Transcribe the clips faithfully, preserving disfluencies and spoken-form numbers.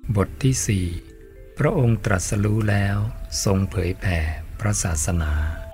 บทที่สี่พระองค์ตรัสรู้แล้วทรงเผยแผ่พระศาสนา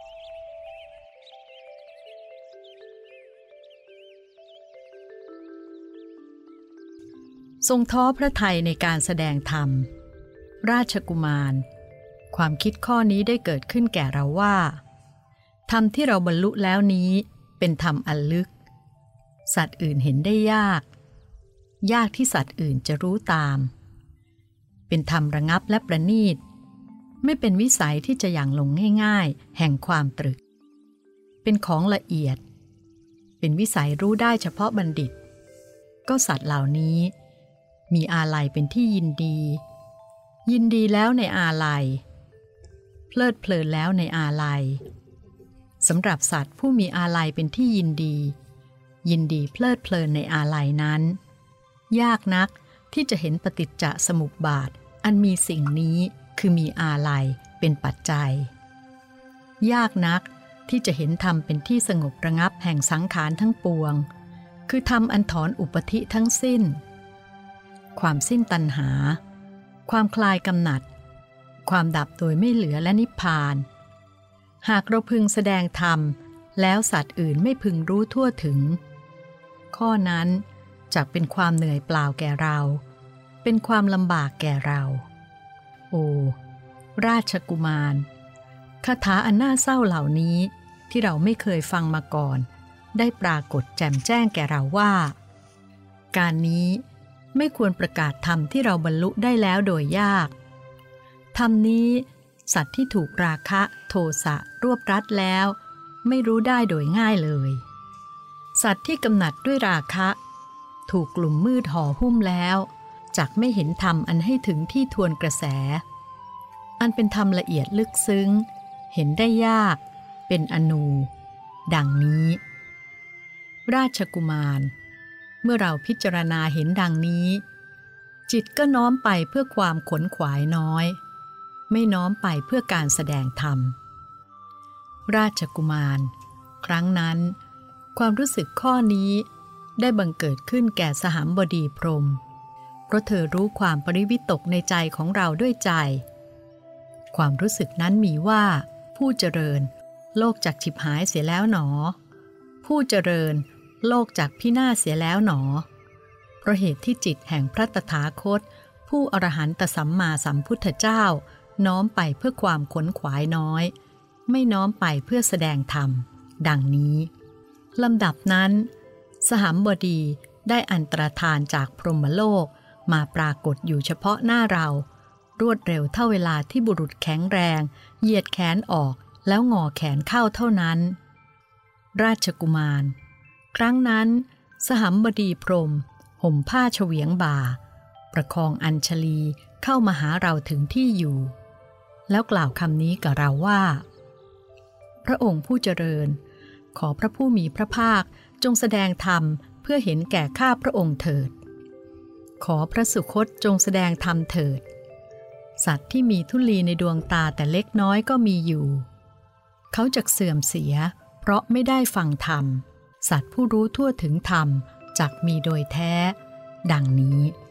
ทรงท้อพระทัยในการแสดงธรรมราชกุมารความคิดข้อนี้ได้เกิดขึ้นแก่เราว่าธรรมที่เราบรรลุแล้วนี้เป็นธรรมอันลึกสัตว์อื่นเห็นได้ยากยากที่สัตว์อื่นจะรู้ตามเป็นธรรมระงับและประณีตไม่เป็นวิสัยที่จะอย่างลงง่ายๆแห่งความตรึกเป็นของละเอียดเป็นวิสัยรู้ได้เฉพาะบัณฑิตก็สัตว์เหล่านี้มีอาลัยเป็นที่ยินดียินดีแล้วในอาลัยเพลิดเพลินแล้วในอาลัยสำหรับสัตว์ผู้มีอาลัยเป็นที่ยินดียินดีเพลิดเพลินในอาลัยนั้นยากนักที่จะเห็นปฏิจจสมุปบาทอันมีสิ่งนี้คือมีอาลัยเป็นปัจจัยยากนักที่จะเห็นธรรมเป็นที่สงบระงับแห่งสังขารทั้งปวงคือธรรมอันถอนอุปธิทั้งสิ้นความสิ้นตัณหาความคลายกำหนัดความดับโดยไม่เหลือและนิพพานหากเราพึงแสดงธรรมแล้วสัตว์อื่นไม่พึงรู้ทั่วถึงข้อนั้นจักเป็นความเหนื่อยเปล่าแก่เราเป็นความลำบากแก่เราโอ้ราชกุมารคาถาอันน่าเศร้าเหล่านี้ที่เราไม่เคยฟังมาก่อนได้ปรากฏแจ่มแจ้งแก่เราว่าการนี้ไม่ควรประกาศธรรมที่เราบรรลุได้แล้วโดยยากธรรมนี้สัตว์ที่ถูกราคะโทสะรวบรัดแล้วไม่รู้ได้โดยง่ายเลยสัตว์ที่กำหนัดด้วยราคะถูกกลุ่มมืดห่อหุ้มแล้วจักไม่เห็นธรรมอันให้ถึงที่ทวนกระแสอันเป็นธรรมละเอียดลึกซึ้งเห็นได้ยากเป็นอนูดังนี้ราชกุมารเมื่อเราพิจารณาเห็นดังนี้จิตก็น้อมไปเพื่อความขนขวายน้อยไม่น้อมไปเพื่อการแสดงธรรมราชกุมารครั้งนั้นความรู้สึกข้อนี้ได้บังเกิดขึ้นแก่สหัมบดีพรหมเพราะเธอรู้ความปริวิตกในใจของเราด้วยใจความรู้สึกนั้นมีว่าผู้เจริญโลกจักฉิบหายเสียแล้วหนอผู้เจริญโลกจักพินาศเสียแล้วหนอเพราะเหตุที่จิตแห่งพระตถาคตผู้อรหันตสัมมาสัมพุทธเจ้าน้อมไปเพื่อความขนขวายน้อยไม่น้อมไปเพื่อแสดงธรรมดังนี้ลำดับนั้นสหัมบดีได้อันตรธานจากพรหมโลกมาปรากฏอยู่เฉพาะหน้าเรารวดเร็วเท่าเวลาที่บุรุษแข็งแรงเหยียดแขนออกแล้วงอแขนเข้าเท่านั้นราชกุมารครั้งนั้นสหัมบดีพรหมห่มผ้าเฉวียงบ่าประคองอัญชลีเข้ามาหาเราถึงที่อยู่แล้วกล่าวคำนี้กับเราว่าพระองค์ผู้เจริญขอพระผู้มีพระภาคจงแสดงธรรมเพื่อเห็นแก่ข้าพระองค์เถิดขอพระสุคตจงแสดงธรรมเถิดสัตว์ที่มีธุลีในดวงตาแต่เล็กน้อยก็มีอยู่เขาจักเสื่อมเสียเพราะไม่ได้ฟังธรรมสัตว์ผู้รู้ทั่วถึงธรรมจักมีโดยแท้ดังนี้